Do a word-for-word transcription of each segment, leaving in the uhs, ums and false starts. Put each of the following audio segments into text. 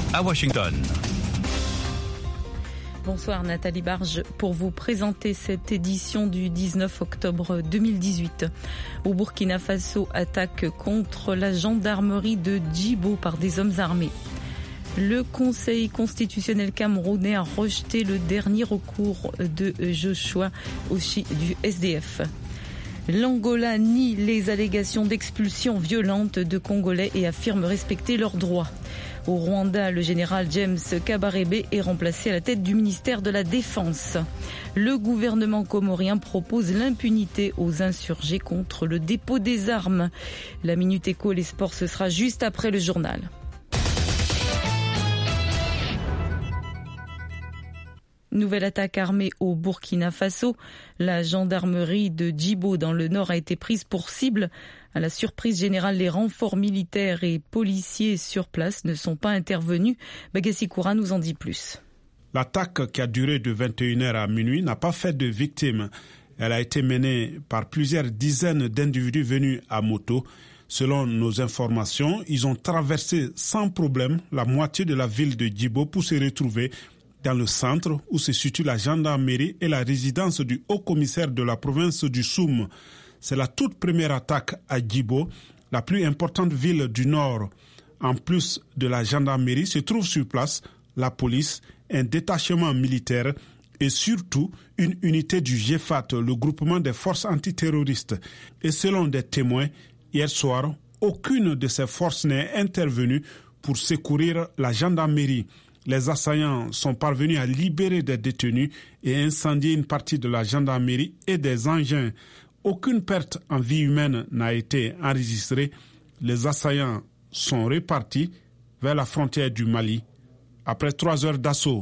à Washington. Bonsoir Nathalie Barge pour vous présenter cette édition du dix-neuf octobre deux mille dix-huit. Au Burkina Faso, attaque contre la gendarmerie de Djibo par des hommes armés. Le Conseil constitutionnel camerounais a rejeté le dernier recours de Joshua Oshi du S D F. L'Angola nie les allégations d'expulsion violente de Congolais et affirme respecter leurs droits. Au Rwanda, le général James Kabarebe est remplacé à la tête du ministère de la Défense. Le gouvernement comorien propose l'impunité aux insurgés contre le dépôt des armes. La Minute Éco, les sports, ce sera juste après le journal. Nouvelle attaque armée au Burkina Faso. La gendarmerie de Djibo dans le nord a été prise pour cible. À la surprise générale, les renforts militaires et policiers sur place ne sont pas intervenus. Bagassi Koura nous en dit plus. L'attaque qui a duré de vingt et une heures à minuit n'a pas fait de victimes. Elle a été menée par plusieurs dizaines d'individus venus à moto. Selon nos informations, ils ont traversé sans problème la moitié de la ville de Djibo pour se retrouver dans le centre où se situe la gendarmerie et la résidence du haut-commissaire de la province du Soum. C'est la toute première attaque à Djibo, la plus importante ville du nord. En plus de la gendarmerie, se trouve sur place la police, un détachement militaire et surtout une unité du G F A T, le groupement des forces antiterroristes. Et selon des témoins, hier soir, aucune de ces forces n'est intervenue pour secourir la gendarmerie. Les assaillants sont parvenus à libérer des détenus et incendier une partie de la gendarmerie et des engins. Aucune perte en vie humaine n'a été enregistrée. Les assaillants sont repartis vers la frontière du Mali après trois heures d'assaut.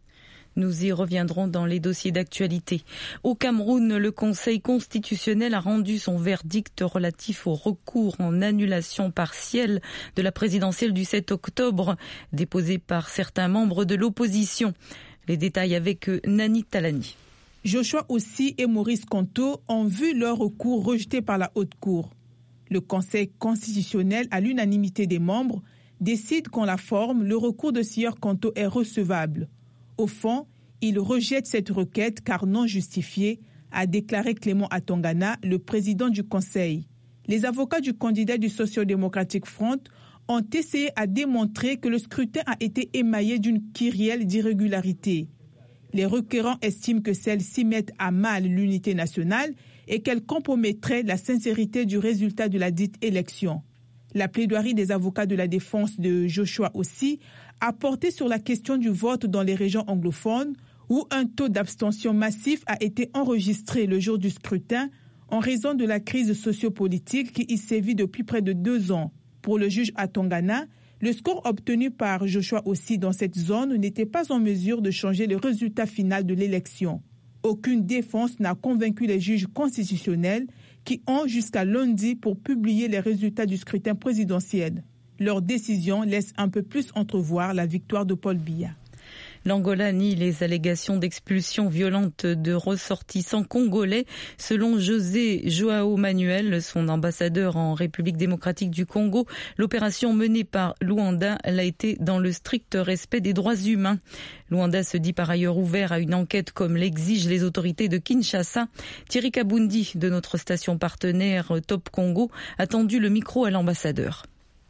Nous y reviendrons dans les dossiers d'actualité. Au Cameroun, le Conseil constitutionnel a rendu son verdict relatif au recours en annulation partielle de la présidentielle du sept octobre, déposé par certains membres de l'opposition. Les détails avec Nani Talani. Joshua Oshi et Maurice Kamto ont vu leur recours rejeté par la Haute Cour. Le Conseil constitutionnel, à l'unanimité des membres, décide qu'en la forme, le recours de Sieur Kamto est recevable. Au fond, il rejette cette requête car non justifiée, a déclaré Clément Atongana, le président du Conseil. Les avocats du candidat du Socio-Démocratic Front ont essayé à démontrer que le scrutin a été émaillé d'une kyrielle d'irrégularités. Les requérants estiment que celles-ci mettent à mal l'unité nationale et qu'elles compromettraient la sincérité du résultat de la dite élection. La plaidoirie des avocats de la défense de Joshua Oshi a porté sur la question du vote dans les régions anglophones où un taux d'abstention massif a été enregistré le jour du scrutin en raison de la crise sociopolitique qui y sévit depuis près de deux ans. Pour le juge Atongana, le score obtenu par Joshua Oshi dans cette zone n'était pas en mesure de changer le résultat final de l'élection. Aucune défense n'a convaincu les juges constitutionnels qui ont jusqu'à lundi pour publier les résultats du scrutin présidentiel. Leur décision laisse un peu plus entrevoir la victoire de Paul Biya. L'Angola nie les allégations d'expulsion violente de ressortissants congolais. Selon José Joao Manuel, son ambassadeur en République démocratique du Congo, l'opération menée par Luanda l'a été dans le strict respect des droits humains. Luanda se dit par ailleurs ouvert à une enquête comme l'exigent les autorités de Kinshasa. Thierry Kabundi, de notre station partenaire Top Congo, a tendu le micro à l'ambassadeur.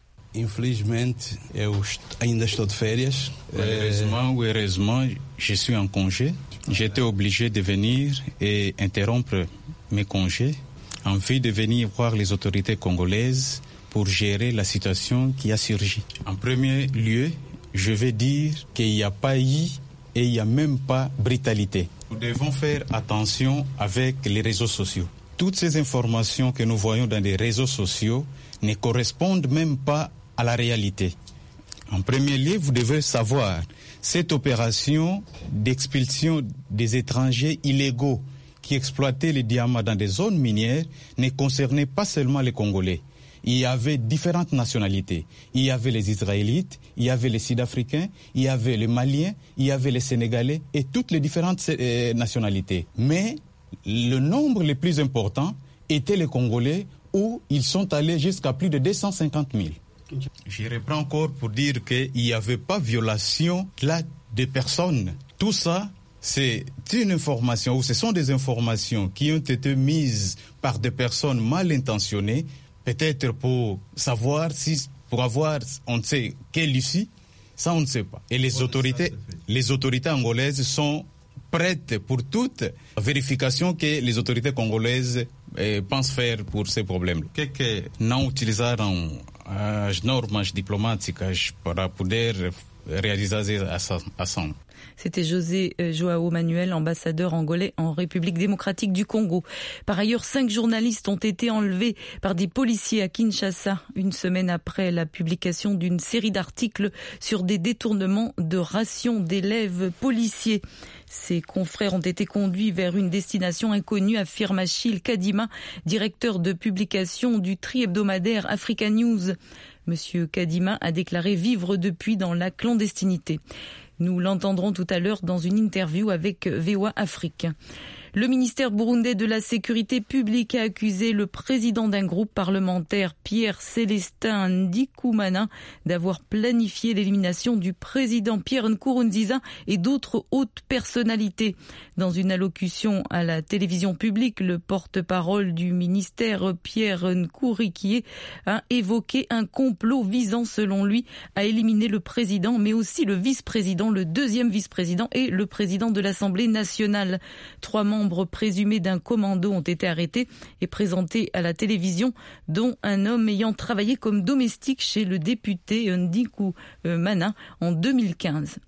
Infelizmente, eu ainda estou de férias. Heureusement ou heureusement, je suis en congé. J'étais obligé de venir et interrompre mes congés en vue de venir voir les autorités congolaises pour gérer la situation qui a surgi. En premier lieu, je vais dire qu'il n'y a pas eu et il n'y a même pas brutalité. Nous devons faire attention avec les réseaux sociaux. Toutes ces informations que nous voyons dans les réseaux sociaux ne correspondent même pas à la réalité. En premier lieu, vous devez savoir, cette opération d'expulsion des étrangers illégaux qui exploitaient les diamants dans des zones minières ne concernait pas seulement les Congolais. Il y avait différentes nationalités. Il y avait les Israélites, il y avait les Sud-Africains, il y avait les Maliens, il y avait les Sénégalais et toutes les différentes euh, nationalités. Mais le nombre le plus important était les Congolais où ils sont allés jusqu'à plus de deux cent cinquante mille. Je reprends encore pour dire qu'il n'y avait pas violation là des personnes. Tout ça, c'est une information, ou ce sont des informations qui ont été mises par des personnes mal intentionnées, peut-être pour savoir si, pour avoir, on ne sait quelle issue, ça on ne sait pas. Et les autorités, les autorités angolaises sont prêtes pour toute vérification que les autorités congolaises eh, pensent faire pour ces problèmes. O que é que não utilizaram as normas diplomáticas para poder realizar essa ação? C'était José Joao Manuel, ambassadeur angolais en République démocratique du Congo. Par ailleurs, cinq journalistes ont été enlevés par des policiers à Kinshasa, une semaine après la publication d'une série d'articles sur des détournements de rations d'élèves policiers. Ses confrères ont été conduits vers une destination inconnue, affirme Achille Kadima, directeur de publication du tri-hebdomadaire Africa News. Monsieur Kadima a déclaré vivre depuis dans la clandestinité. Nous l'entendrons tout à l'heure dans une interview avec V O A Afrique. Le ministère burundais de la Sécurité publique a accusé le président d'un groupe parlementaire, Pierre Célestin Ndikumana, d'avoir planifié l'élimination du président Pierre Nkurunziza et d'autres hautes personnalités. Dans une allocution à la télévision publique, le porte-parole du ministère, Pierre Nkurikié, a évoqué un complot visant, selon lui, à éliminer le président, mais aussi le vice-président, le deuxième vice-président et le président de l'Assemblée nationale. Trois membres présumés d'un commando ont été arrêtés et présentés à la télévision, dont un homme ayant travaillé comme domestique chez le député Ndikumana en deux mille quinze.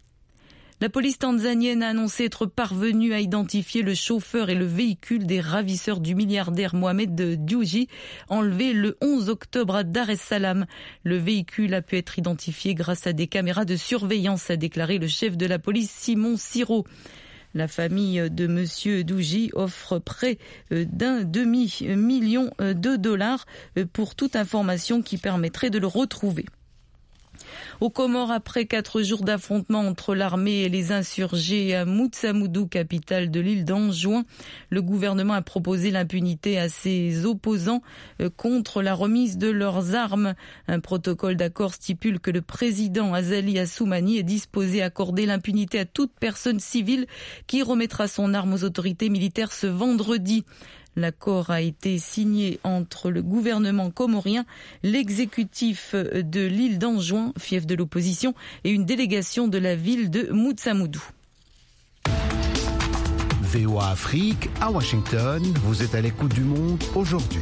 La police tanzanienne a annoncé être parvenue à identifier le chauffeur et le véhicule des ravisseurs du milliardaire Mohamed Dewji, enlevé le onze octobre à Dar es Salaam. Le véhicule a pu être identifié grâce à des caméras de surveillance, a déclaré le chef de la police Simon Siro. La famille de Monsieur Dewji offre près d'un demi-million de dollars pour toute information qui permettrait de le retrouver. Aux Comores, après quatre jours d'affrontements entre l'armée et les insurgés à Moutsamoudou, capitale de l'île d'Anjouan, le gouvernement a proposé l'impunité à ses opposants contre la remise de leurs armes. Un protocole d'accord stipule que le président Azali Assoumani est disposé à accorder l'impunité à toute personne civile qui remettra son arme aux autorités militaires ce vendredi. L'accord a été signé entre le gouvernement comorien, l'exécutif de l'île d'Anjouan, fief de l'opposition, et une délégation de la ville de Moutsamoudou. V O A Afrique, à Washington, vous êtes à l'écoute du monde aujourd'hui.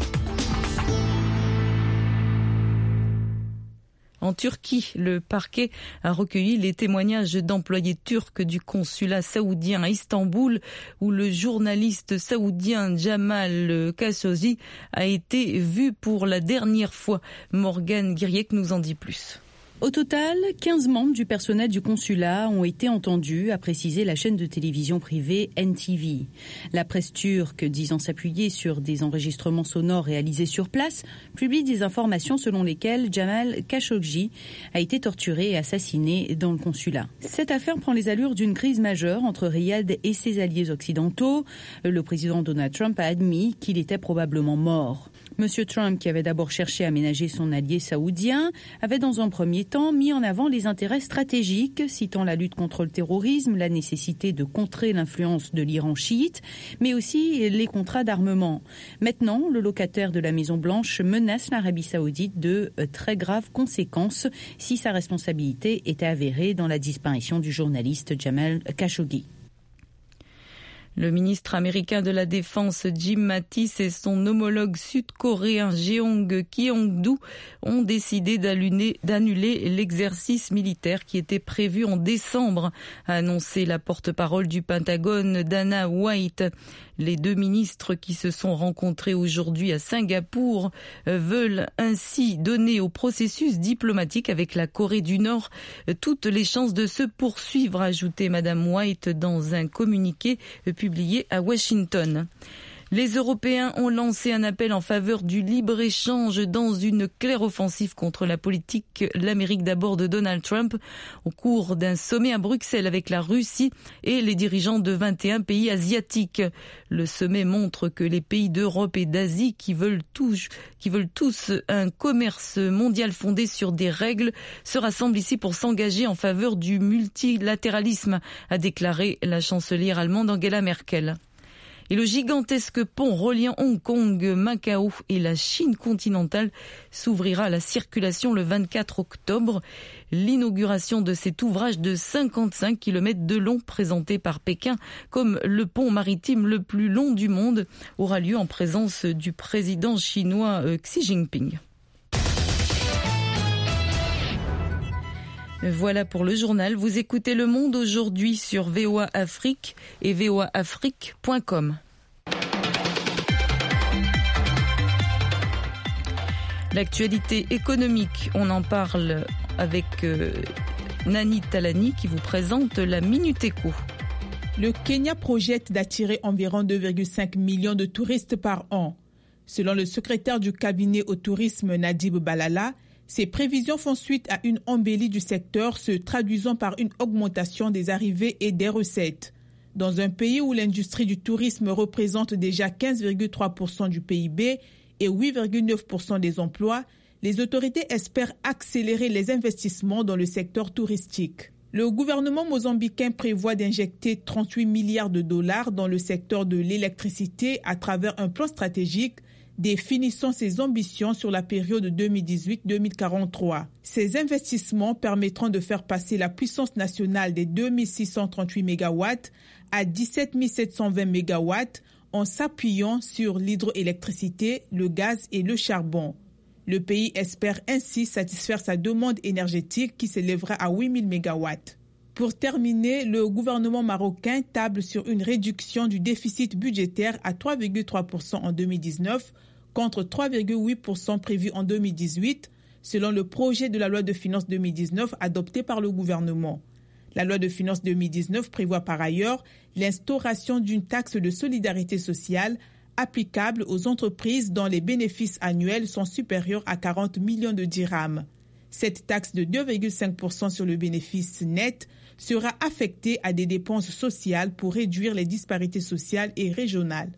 En Turquie, le parquet a recueilli les témoignages d'employés turcs du consulat saoudien à Istanbul, où le journaliste saoudien Jamal Khashoggi a été vu pour la dernière fois. Morgane Guiriec nous en dit plus. Au total, quinze membres du personnel du consulat ont été entendus, a précisé la chaîne de télévision privée N T V. La presse turque, disant s'appuyer sur des enregistrements sonores réalisés sur place, publie des informations selon lesquelles Jamal Khashoggi a été torturé et assassiné dans le consulat. Cette affaire prend les allures d'une crise majeure entre Riyad et ses alliés occidentaux. Le président Donald Trump a admis qu'il était probablement mort. Monsieur Trump, qui avait d'abord cherché à ménager son allié saoudien, avait dans un premier temps mis en avant les intérêts stratégiques, citant la lutte contre le terrorisme, la nécessité de contrer l'influence de l'Iran chiite, mais aussi les contrats d'armement. Maintenant, le locataire de la Maison-Blanche menace l'Arabie saoudite de très graves conséquences si sa responsabilité était avérée dans la disparition du journaliste Jamal Khashoggi. Le ministre américain de la Défense Jim Mattis et son homologue sud-coréen Jeong Kyong-doo ont décidé d'annuler l'exercice militaire qui était prévu en décembre, a annoncé la porte-parole du Pentagone Dana White. Les deux ministres qui se sont rencontrés aujourd'hui à Singapour veulent ainsi donner au processus diplomatique avec la Corée du Nord toutes les chances de se poursuivre, a ajouté Madame White dans un communiqué publié à Washington. Les Européens ont lancé un appel en faveur du libre-échange dans une claire offensive contre la politique l'Amérique d'abord de Donald Trump au cours d'un sommet à Bruxelles avec la Russie et les dirigeants de vingt et un pays asiatiques. Le sommet montre que les pays d'Europe et d'Asie qui veulent tous, qui veulent tous un commerce mondial fondé sur des règles se rassemblent ici pour s'engager en faveur du multilatéralisme, a déclaré la chancelière allemande Angela Merkel. Et le gigantesque pont reliant Hong Kong, Macao et la Chine continentale s'ouvrira à la circulation le vingt-quatre octobre. L'inauguration de cet ouvrage de cinquante-cinq kilomètres de long présenté par Pékin comme le pont maritime le plus long du monde aura lieu en présence du président chinois Xi Jinping. Voilà pour le journal. Vous écoutez Le Monde aujourd'hui sur V O A Afrique et v o a afrique point com. L'actualité économique, on en parle avec euh, Nani Talani qui vous présente la Minute Éco. Le Kenya projette d'attirer environ deux virgule cinq millions de touristes par an. Selon le secrétaire du cabinet au tourisme Nadib Balala, ces prévisions font suite à une embellie du secteur se traduisant par une augmentation des arrivées et des recettes. Dans un pays où l'industrie du tourisme représente déjà quinze virgule trois pour cent du P I B et huit virgule neuf pour cent des emplois, les autorités espèrent accélérer les investissements dans le secteur touristique. Le gouvernement mozambicain prévoit d'injecter trente-huit milliards de dollars dans le secteur de l'électricité à travers un plan stratégique définissant ses ambitions sur la période deux mille dix-huit à deux mille quarante-trois. Ces investissements permettront de faire passer la puissance nationale des deux mille six cent trente-huit mégawatts à dix-sept mille sept cent vingt mégawatts en s'appuyant sur l'hydroélectricité, le gaz et le charbon. Le pays espère ainsi satisfaire sa demande énergétique qui s'élèvera à huit mille mégawatts. Pour terminer, le gouvernement marocain table sur une réduction du déficit budgétaire à trois virgule trois pour cent en deux mille dix-neuf contre trois virgule huit pour cent prévu en deux mille dix-huit, selon le projet de la loi de finances deux mille dix-neuf adopté par le gouvernement. La loi de finances deux mille dix-neuf prévoit par ailleurs l'instauration d'une taxe de solidarité sociale applicable aux entreprises dont les bénéfices annuels sont supérieurs à quarante millions de dirhams. Cette taxe de deux virgule cinq pour cent sur le bénéfice net sera affectée à des dépenses sociales pour réduire les disparités sociales et régionales.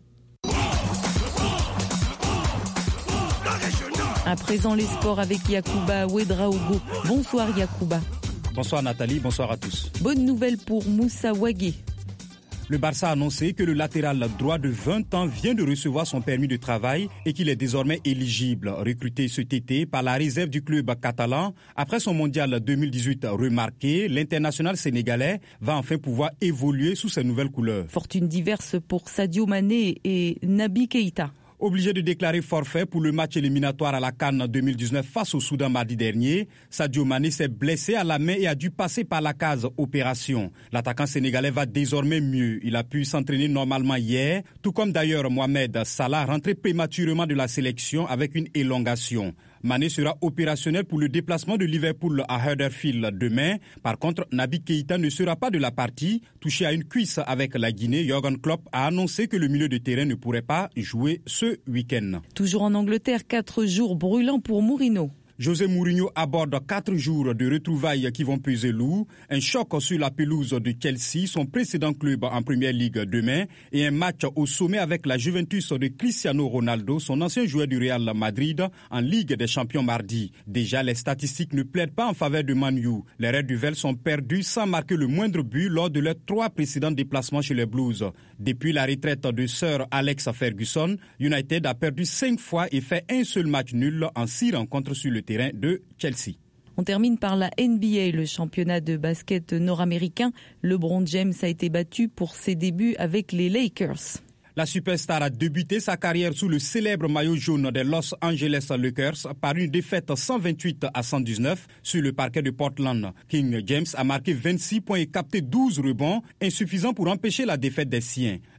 À présent, les sports avec Yacouba Ouedraogo. Bonsoir Yacouba. Bonsoir Nathalie, bonsoir à tous. Bonne nouvelle pour Moussa Wagué. Le Barça a annoncé que le latéral droit de vingt ans vient de recevoir son permis de travail et qu'il est désormais éligible. Recruté cet été par la réserve du club catalan, après son mondial deux mille dix-huit remarqué, l'international sénégalais va enfin pouvoir évoluer sous ses nouvelles couleurs. Fortune diverse pour Sadio Mané et Naby Keïta. Obligé de déclarer forfait pour le match éliminatoire à la CAN deux mille dix-neuf face au Soudan mardi dernier, Sadio Mané s'est blessé à la main et a dû passer par la case opération. L'attaquant sénégalais va désormais mieux. Il a pu s'entraîner normalement hier, tout comme d'ailleurs Mohamed Salah, rentré prématurément de la sélection avec une élongation. Mané sera opérationnel pour le déplacement de Liverpool à Huddersfield demain. Par contre, Naby Keïta ne sera pas de la partie. Touché à une cuisse avec la Guinée, Jürgen Klopp a annoncé que le milieu de terrain ne pourrait pas jouer ce week-end. Toujours en Angleterre, quatre jours brûlants pour Mourinho. José Mourinho aborde quatre jours de retrouvailles qui vont peser lourd, un choc sur la pelouse de Chelsea, son précédent club en Première Ligue demain, et un match au sommet avec la Juventus de Cristiano Ronaldo, son ancien joueur du Real Madrid, en Ligue des Champions mardi. Déjà, les statistiques ne plaident pas en faveur de Man U. Les Reds du Vel sont perdus sans marquer le moindre but lors de leurs trois précédents déplacements chez les Blues. Depuis la retraite de Sir Alex Ferguson, United a perdu cinq fois et fait un seul match nul en six rencontres sur le terrain de Chelsea. On termine par la N B A, le championnat de basket nord-américain. LeBron James a été battu pour ses débuts avec les Lakers. La superstar a débuté sa carrière sous le célèbre maillot jaune des Los Angeles Lakers par une défaite cent vingt-huit à cent dix-neuf sur le parquet de Portland. King James a marqué vingt-six points et capté douze rebonds, insuffisants pour empêcher la défaite des siens.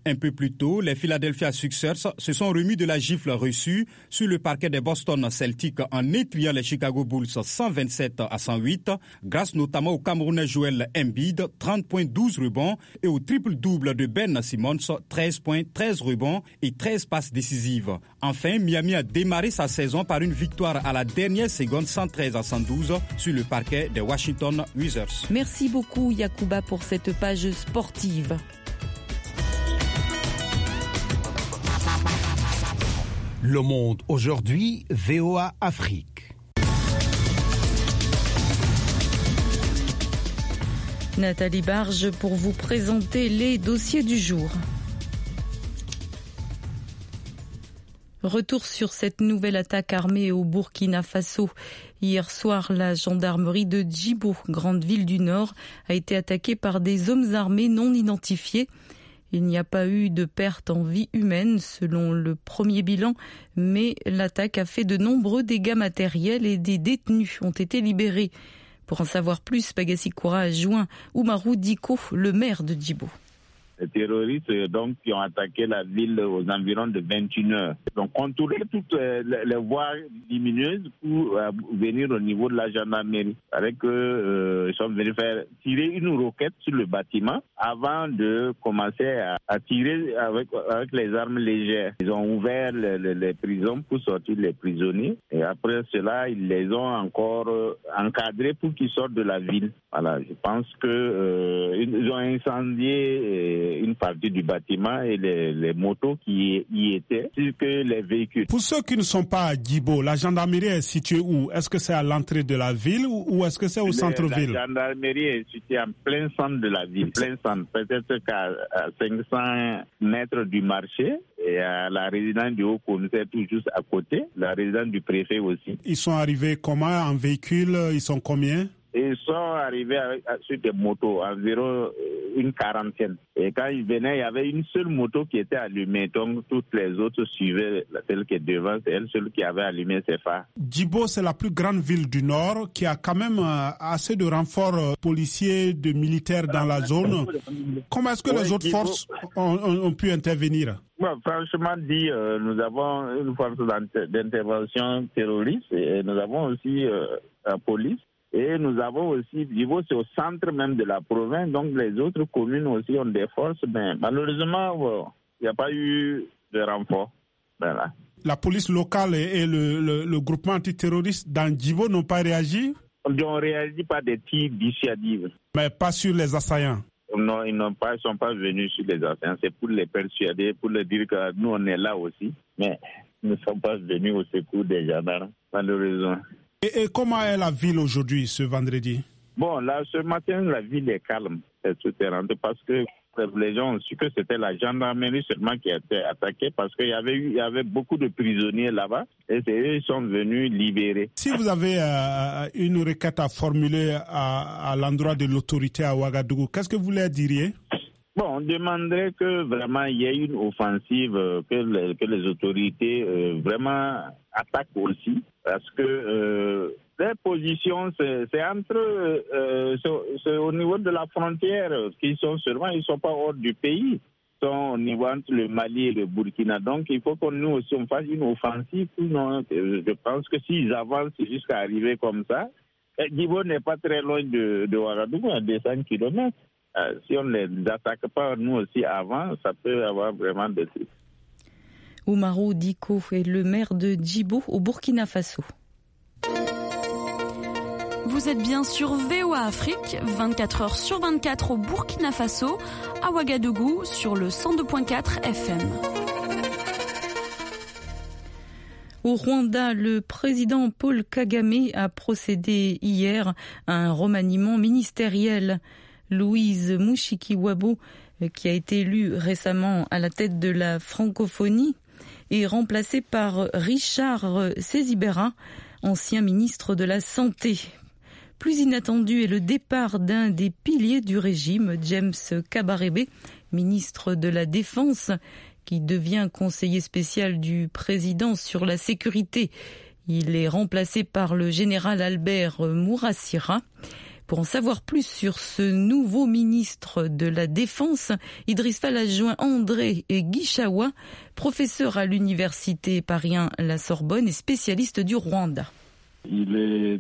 Un peu plus tôt, les Philadelphia Sixers se sont remis de la gifle reçue sur le parquet des Boston Celtics en étriant les Chicago Bulls cent vingt-sept à cent huit, grâce notamment au Camerounais Joel Embiid, trente points, douze rebonds, et au triple-double de Ben Simmons, treize points, treize rebonds et treize passes décisives. Enfin, Miami a démarré sa saison par une victoire à la dernière seconde, cent treize à cent douze, sur le parquet des Washington Wizards. Merci beaucoup Yacouba pour cette page sportive. Le Monde aujourd'hui, V O A Afrique. Nathalie Barge pour vous présenter les dossiers du jour. Retour sur cette nouvelle attaque armée au Burkina Faso. Hier soir, la gendarmerie de Djibo, grande ville du Nord, a été attaquée par des hommes armés non identifiés. Il n'y a pas eu de perte en vie humaine selon le premier bilan, mais l'attaque a fait de nombreux dégâts matériels et des détenus ont été libérés. Pour en savoir plus, Bagassi Koura a joint Oumarou Diko, le maire de Djibo. Les terroristes donc, qui ont attaqué la ville aux environs de vingt et une heures. Ils ont contourné toutes les voies lumineuses pour euh, venir au niveau de la gendarmerie. Avec eux, euh, ils sont venus faire tirer une roquette sur le bâtiment avant de commencer à, à tirer avec, avec les armes légères. Ils ont ouvert les, les, les prisons pour sortir les prisonniers. Et après cela, ils les ont encore euh, encadrés pour qu'ils sortent de la ville. Voilà, je pense que euh, ils ont incendié une partie du bâtiment et les, les motos qui y étaient, ainsi que les véhicules. Pour ceux qui ne sont pas à Djibo, la gendarmerie est située où? Est-ce que c'est à l'entrée de la ville ou, ou est-ce que c'est au le, centre-ville? La gendarmerie est située en plein centre de la ville, plein centre, peut-être qu'à cinq cents mètres du marché. Et à la résidence du haut-commissaire tout juste à côté, la résidence du préfet aussi. Ils sont arrivés comment? En véhicule? Ils sont combien? Ils sont arrivés avec, sur des motos, environ une quarantaine. Et quand ils venaient, il y avait une seule moto qui était allumée. Donc, toutes les autres suivaient celle qui est devant, c'est elle seule qui avait allumé ses phares. Djibo, c'est la plus grande ville du Nord qui a quand même assez de renforts policiers, de militaires dans la zone. Comment est-ce que ouais, les autres Djibo... forces ont, ont, ont pu intervenir? Bon, franchement dit, euh, nous avons une force d'intervention terroriste et nous avons aussi euh, la police. Et nous avons aussi, Djibo, c'est au centre même de la province, donc les autres communes aussi ont des forces, mais malheureusement, bon, il n'y a pas eu de renfort. Voilà. La police locale et le, le, le groupement antiterroriste dans Djibo n'ont pas réagi? Ils ont réagi par des tirs dissuasifs. Mais pas sur les assaillants? Non, ils n'ont pas, ils sont pas venus sur les assaillants, c'est pour les persuader, pour leur dire que nous on est là aussi, mais ils ne sont pas venus au secours des gendarmes, malheureusement. Et, et comment est la ville aujourd'hui, ce vendredi? Bon, là, ce matin, la ville est calme, c'est souterrain, parce que les gens ont su que c'était la gendarmerie seulement qui a été attaquée, parce qu'il y avait eu, il y avait beaucoup de prisonniers là-bas, et c'est eux qui sont venus libérer. Si vous avez euh, une requête à formuler à, à l'endroit de l'autorité à Ouagadougou, qu'est-ce que vous leur diriez? Bon, on demanderait que vraiment il y ait une offensive, que les, que les autorités euh, vraiment attaquent aussi, parce que euh, les positions, c'est, c'est entre, euh, c'est, c'est au niveau de la frontière, qui sont seulement, ils ne sont pas hors du pays, ils sont au niveau entre le Mali et le Burkina. Donc il faut que nous aussi on fasse une offensive. Non, je pense que s'ils avancent jusqu'à arriver comme ça, Djibo n'est pas très loin de, de Ouagadougou, à deux cents kilomètres. Euh, si on ne les attaque pas nous aussi avant, ça peut avoir vraiment des trucs. Oumarou Diko est le maire de Djibo au Burkina Faso. Vous êtes bien sur V O A Afrique, vingt-quatre heures sur vingt-quatre au Burkina Faso, à Ouagadougou sur le cent deux virgule quatre F M. Au Rwanda, le président Paul Kagame a procédé hier à un remaniement ministériel. Louise Mushikiwabo, qui a été élue récemment à la tête de la francophonie, est remplacée par Richard Sezibera, ancien ministre de la Santé. Plus inattendu est le départ d'un des piliers du régime, James Kabarebe, ministre de la Défense, qui devient conseiller spécial du président sur la sécurité. Il est remplacé par le général Albert Mourassira. Pour en savoir plus sur ce nouveau ministre de la Défense, Idriss Fall a joint André Guichawa, professeur à l'université Paris un La Sorbonne et spécialiste du Rwanda. Il est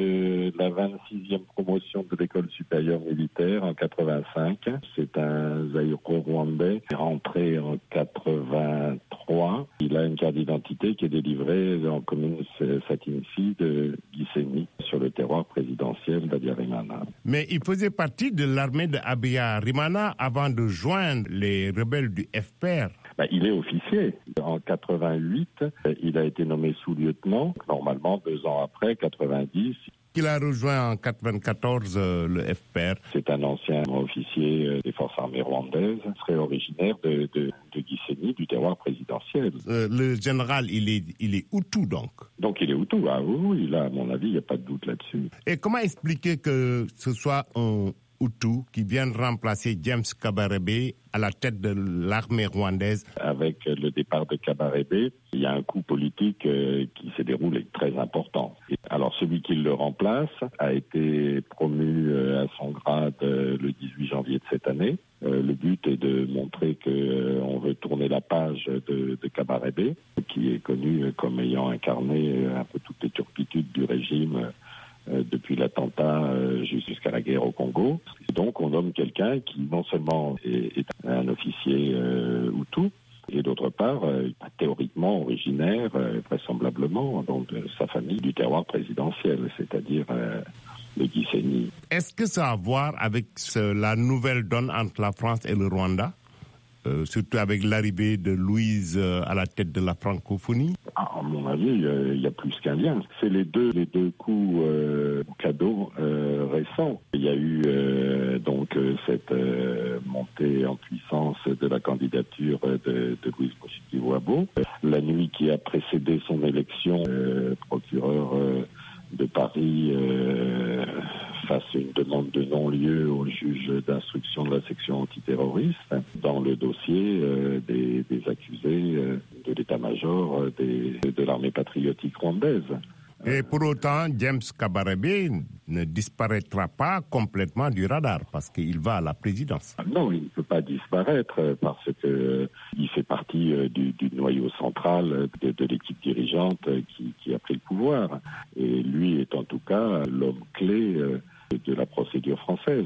de la vingt-sixième promotion de l'école supérieure militaire en quatre-vingt-cinq. C'est un Zaïro-Rwandais, rentré en quatre-vingt-trois. Il a une carte d'identité qui est délivrée en commune Sakinsi de Gisenyi sur le terroir présidentiel d'Abiyarimana. Mais il faisait partie de l'armée d'Abiyarimana avant de joindre les rebelles du F P R. Ben, il est officier. En quatre-vingt-huit, il a été nommé sous-lieutenant. Normalement, deux ans après, quatre-vingt-dix. Il a rejoint en quatre-vingt-quatorze euh, le F P R. C'est un ancien officier euh, des forces armées rwandaises, très originaire de, de, de Gisenyi, du terroir présidentiel. Euh, le général, il est, il est Hutu donc. Donc il est Hutu, ah oui, là, à mon avis, il n'y a pas de doute là-dessus. Et comment expliquer que ce soit un Hutu qui vient remplacer James Kabarebe à la tête de l'armée rwandaise? Avec le départ de Kabarebe, il y a un coup politique euh, qui s'est déroulé très important. Et alors celui qui le remplace a été promu euh, à son grade euh, le dix-huit janvier de cette année. Euh, le but est de montrer qu'on euh, veut tourner la page de, de Kabarebe, qui est connu euh, comme ayant incarné euh, un peu toutes les turpitudes du régime euh, Euh, depuis l'attentat euh, jusqu'à la guerre au Congo. Et donc on nomme quelqu'un qui non seulement est, est un officier euh, Hutu, et d'autre part, euh, théoriquement originaire, euh, vraisemblablement, donc de sa famille du terroir présidentiel, c'est-à-dire euh, le Gisenyi. Est-ce que ça a à voir avec ce, la nouvelle donne entre la France et le Rwanda? Euh, surtout avec l'arrivée de Louise euh, à la tête de la francophonie? Ah, à mon avis, il euh, y a plus qu'un lien. C'est les deux, les deux coups euh, cadeaux euh, récents. Il y a eu euh, donc euh, cette euh, montée en puissance de la candidature de, de Louise Mushikiwabo. La nuit qui a précédé son élection, euh, procureur euh, de Paris euh, face à une demande de non-lieu au juge d'instruction de la section antiterroriste dans le dossier euh, des, des accusés euh, de l'état-major euh, des, de l'armée patriotique rwandaise. Et pour autant, James Kabarebe ne disparaîtra pas complètement du radar parce qu'il va à la présidence. Non, il ne peut pas disparaître parce qu'il fait partie du, du noyau central de, de l'équipe dirigeante qui, qui a pris le pouvoir. Et lui est en tout cas l'homme clé de la procédure française.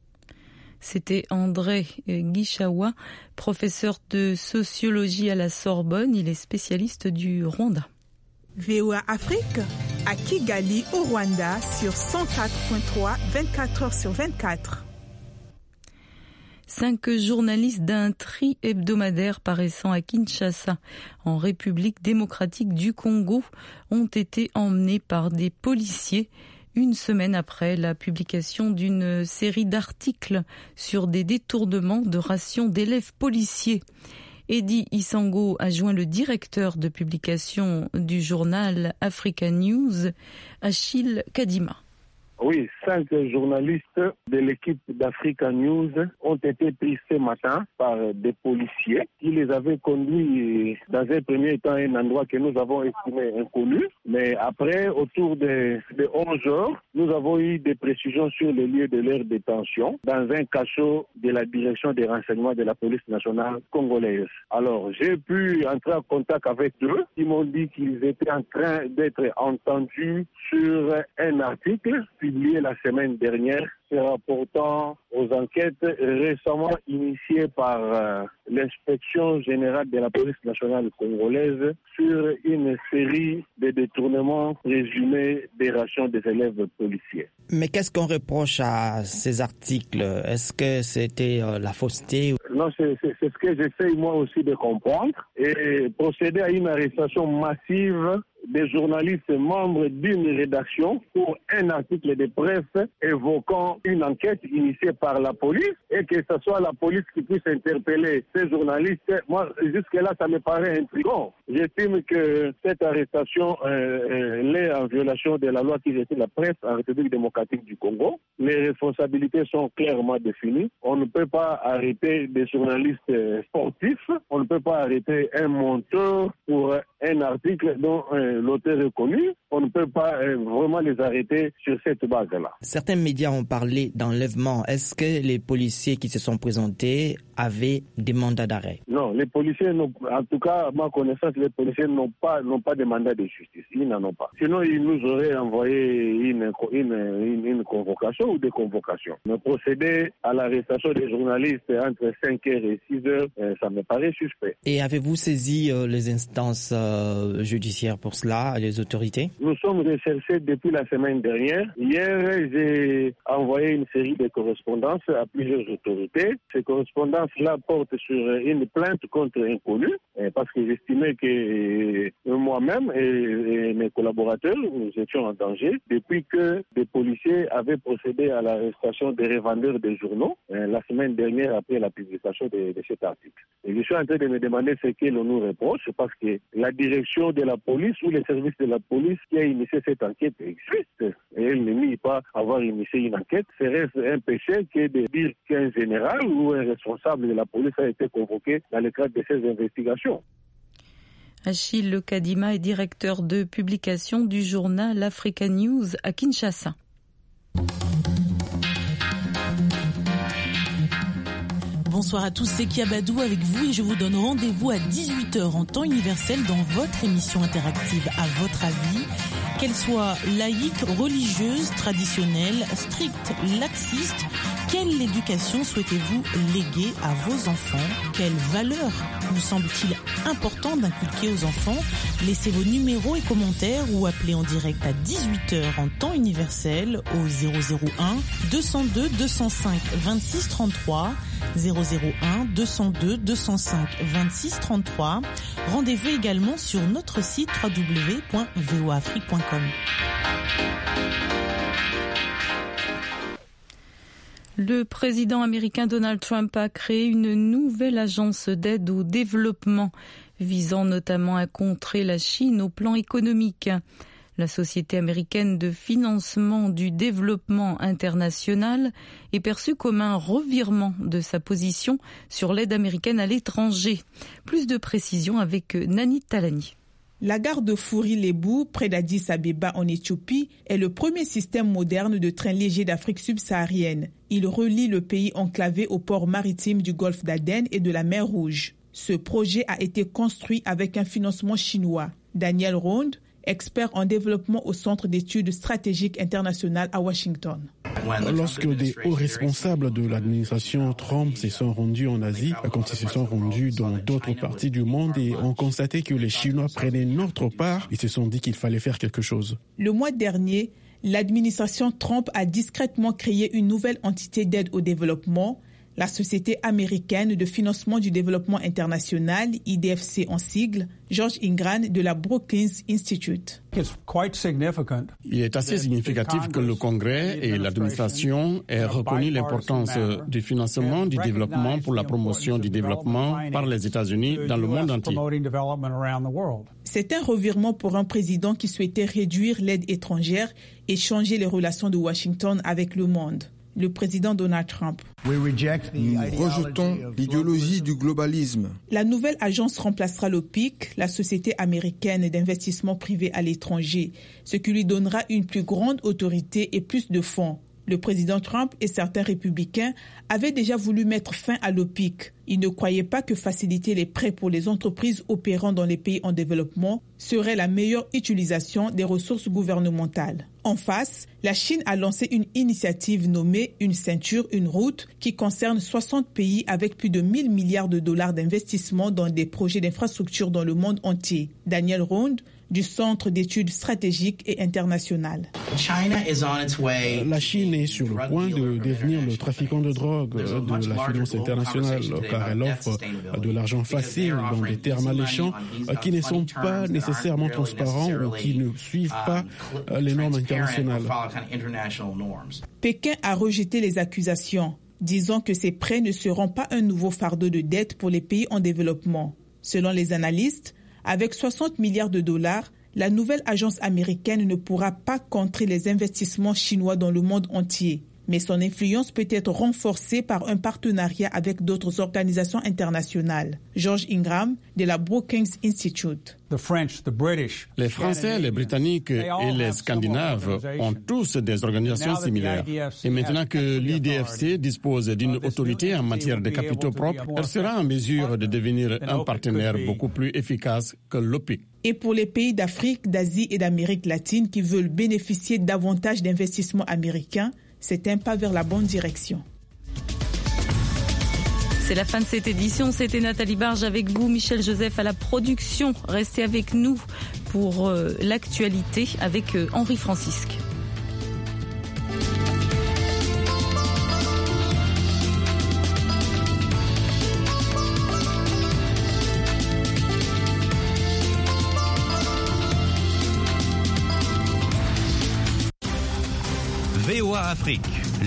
C'était André Guichawa, professeur de sociologie à la Sorbonne. Il est spécialiste du Rwanda. V O A Afrique, à Kigali, au Rwanda, sur cent quatre virgule trois, vingt-quatre heures sur vingt-quatre. Cinq journalistes d'un tri hebdomadaire paraissant à Kinshasa, en République démocratique du Congo, ont été emmenés par des policiers une semaine après la publication d'une série d'articles sur des détournements de rations d'élèves policiers. Eddy Isango a joint le directeur de publication du journal Africa News, Achille Kadima. Oui, cinq journalistes de l'équipe d'Africa News ont été pris ce matin par des policiers qui les avaient conduits dans un premier temps à un endroit que nous avons estimé inconnu. Mais après, autour de, de onze heures, nous avons eu des précisions sur le lieu de leur détention dans un cachot de la direction des renseignements de la police nationale congolaise. Alors, j'ai pu entrer en contact avec eux. Ils m'ont dit qu'ils étaient en train d'être entendus sur un article publié la semaine dernière se rapportant aux enquêtes récemment initiées par euh, l'inspection générale de la police nationale congolaise sur une série de détournements présumés des rations des élèves policiers. Mais qu'est-ce qu'on reproche à ces articles? Est-ce que c'était euh, la fausseté? Non, c'est, c'est, c'est ce que j'essaye moi aussi de comprendre et procéder à une arrestation massive des journalistes membres d'une rédaction pour un article de presse évoquant une enquête initiée par la police et que ce soit la police qui puisse interpeller ces journalistes. Moi, jusque-là, ça me paraît intriguant. J'estime que cette arrestation euh, l'est en violation de la loi qui régit la presse en République démocratique du Congo. Les responsabilités sont clairement définies. On ne peut pas arrêter des journalistes sportifs. On ne peut pas arrêter un monteur pour un article dont euh, euh, l'auteur est connu, on ne peut pas euh, vraiment les arrêter sur cette base-là. Certains médias ont parlé d'enlèvement. Est-ce que les policiers qui se sont présentés avaient des mandats d'arrêt? Non, les policiers, n'ont, en tout cas, à ma connaissance, les policiers n'ont pas, n'ont pas de mandat de justice. Ils n'en ont pas. Sinon, ils nous auraient envoyé une, une, une, une convocation ou des convocations. Mais procéder à l'arrestation des journalistes entre cinq heures et six heures, euh, ça me paraît suspect. Et avez-vous saisi euh, les instances euh, judiciaires pour cela, les autorités? Nous sommes recherchés depuis la semaine dernière. Hier, j'ai envoyé une série de correspondances à plusieurs autorités. Ces correspondances-là portent sur une plainte contre inconnu, parce que j'estimais que moi-même et mes collaborateurs, nous étions en danger depuis que des policiers avaient procédé à l'arrestation des revendeurs des journaux la semaine dernière après la publication de, de cet article. Et je suis en train de me demander ce que l'on nous reproche, parce que la direction de la police ou les services de la police qui a initié cette enquête existe. Et elle ne nie pas avoir initié une enquête. Serait-ce un péché que de dire qu'un général ou un responsable de la police a été convoqué dans le cadre de ces investigations? Achille Kadima est directeur de publication du journal Africa News à Kinshasa. Bonsoir à tous, c'est Kiabadou avec vous et je vous donne rendez-vous à dix-huit heures en temps universel dans votre émission interactive À votre avis. Qu'elle soit laïque, religieuse, traditionnelle, stricte, laxiste, quelle éducation souhaitez-vous léguer à vos enfants? Quelles valeurs vous semble-t-il important d'inculquer aux enfants? Laissez vos numéros et commentaires ou appelez en direct à dix-huit heures en temps universel au zéro zéro un deux zéro deux deux zéro cinq vingt-six trente-trois, zéro zéro un deux zéro deux deux zéro cinq vingt-six trente-trois. Rendez-vous également sur notre site w w w point v o afrique point com. Le président américain Donald Trump a créé une nouvelle agence d'aide au développement, visant notamment à contrer la Chine au plan économique. La Société américaine de financement du développement international est perçue comme un revirement de sa position sur l'aide américaine à l'étranger. Plus de précisions avec Nani Talani. La gare de Fouri-Lebou, près d'Addis Abeba en Éthiopie, est le premier système moderne de train léger d'Afrique subsaharienne. Il relie le pays enclavé aux ports maritimes du golfe d'Aden et de la mer Rouge. Ce projet a été construit avec un financement chinois. Daniel Rond, expert en développement au Centre d'études stratégiques internationales à Washington. Lorsque des hauts responsables de l'administration Trump se sont rendus en Asie, quand ils se sont rendus dans d'autres parties du monde et ont constaté que les Chinois prenaient notre part, ils se sont dit qu'il fallait faire quelque chose. Le mois dernier, l'administration Trump a discrètement créé une nouvelle entité d'aide au développement, la Société américaine de financement du développement international, I D F C en sigle, George Ingran de la Brookings Institute. Il est assez significatif que le Congrès et l'administration aient reconnu l'importance du financement du développement pour la promotion du développement par les États-Unis dans le monde entier. C'est un revirement pour un président qui souhaitait réduire l'aide étrangère et changer les relations de Washington avec le monde. Le président Donald Trump. Nous rejetons l'idéologie du globalisme. La nouvelle agence remplacera l'O P I C, la Société américaine d'investissement privé à l'étranger, ce qui lui donnera une plus grande autorité et plus de fonds. Le président Trump et certains républicains avaient déjà voulu mettre fin à l'O P I C. Ils ne croyaient pas que faciliter les prêts pour les entreprises opérant dans les pays en développement serait la meilleure utilisation des ressources gouvernementales. En face, la Chine a lancé une initiative nommée Une ceinture, une route qui concerne soixante pays avec plus de mille milliards de dollars d'investissement dans des projets d'infrastructure dans le monde entier. Daniel Rond, du Centre d'études stratégiques et internationales. La Chine est sur le point de devenir le trafiquant de drogue de la finance internationale, car elle offre de l'argent facile dans des termes alléchants qui ne sont pas nécessairement transparents ou qui ne suivent pas les normes internationales. Pékin a rejeté les accusations, disant que ces prêts ne seront pas un nouveau fardeau de dette pour les pays en développement. Selon les analystes, avec soixante milliards de dollars, la nouvelle agence américaine ne pourra pas contrer les investissements chinois dans le monde entier. Mais son influence peut être renforcée par un partenariat avec d'autres organisations internationales. George Ingram de la Brookings Institute. Les Français, les Britanniques et les Scandinaves ont tous des organisations similaires. Et maintenant que l'I D F C dispose d'une autorité en matière de capitaux propres, elle sera en mesure de devenir un partenaire beaucoup plus efficace que l'O P I C. Et pour les pays d'Afrique, d'Asie et d'Amérique latine qui veulent bénéficier davantage d'investissements américains, c'est un pas vers la bonne direction. C'est la fin de cette édition. C'était Nathalie Barge avec vous, Michel Joseph à la production. Restez avec nous pour euh, l'actualité avec euh, Henri Francisque. V O A Afrique.